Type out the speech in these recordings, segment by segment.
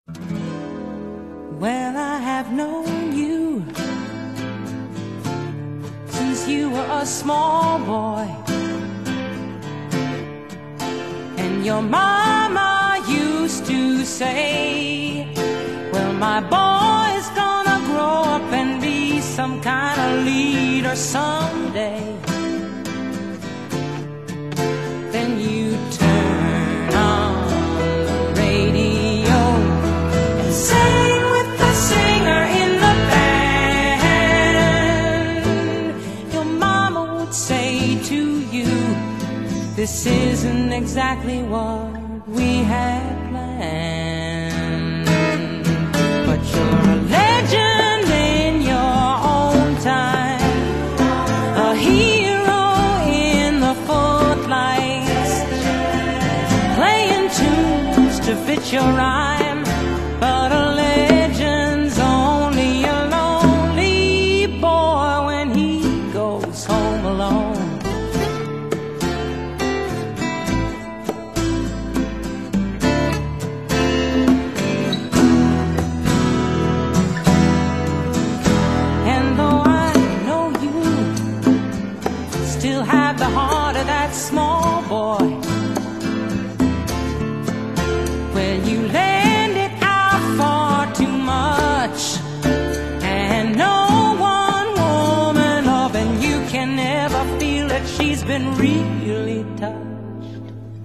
Well, I have known you since you were a small boy, and your mama used to say, well, my boy's gonna grow up and be some kind of leader someday. Then you turn on the radio and sing with the singer in the band. Your mama would say to you, this isn't exactly what we had planned, but you're a legend in your own time, a hero in the footlights, playing tunes to fit your rhyme, but a legend's only a lonely boy when he goes home alone. Still have the heart of that small boy. Well, you landed out far too much, and no one woman loving you can ever feel that she's been really touched.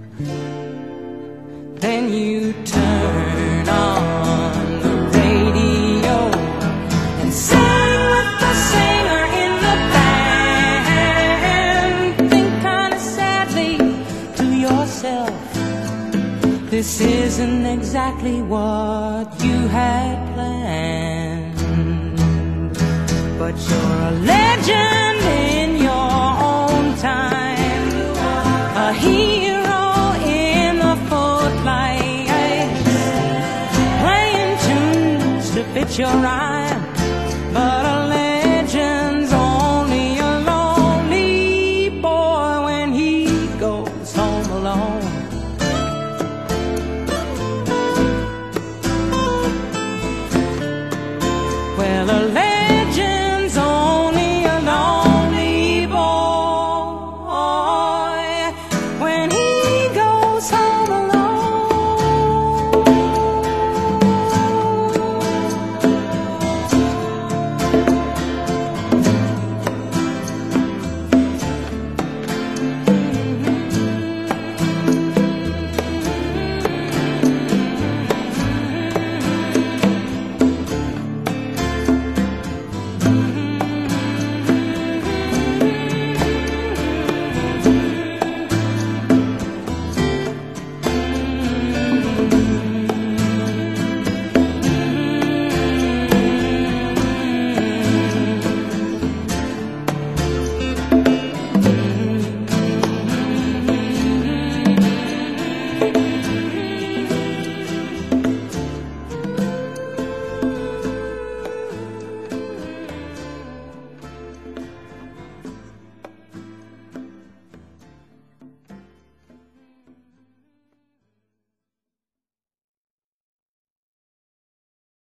Then you turn on the radio and sing with the singer in the band. This isn't exactly what you had planned, but you're a legend in your own time, a hero in the footlights, playing tunes to fit your rhyme, but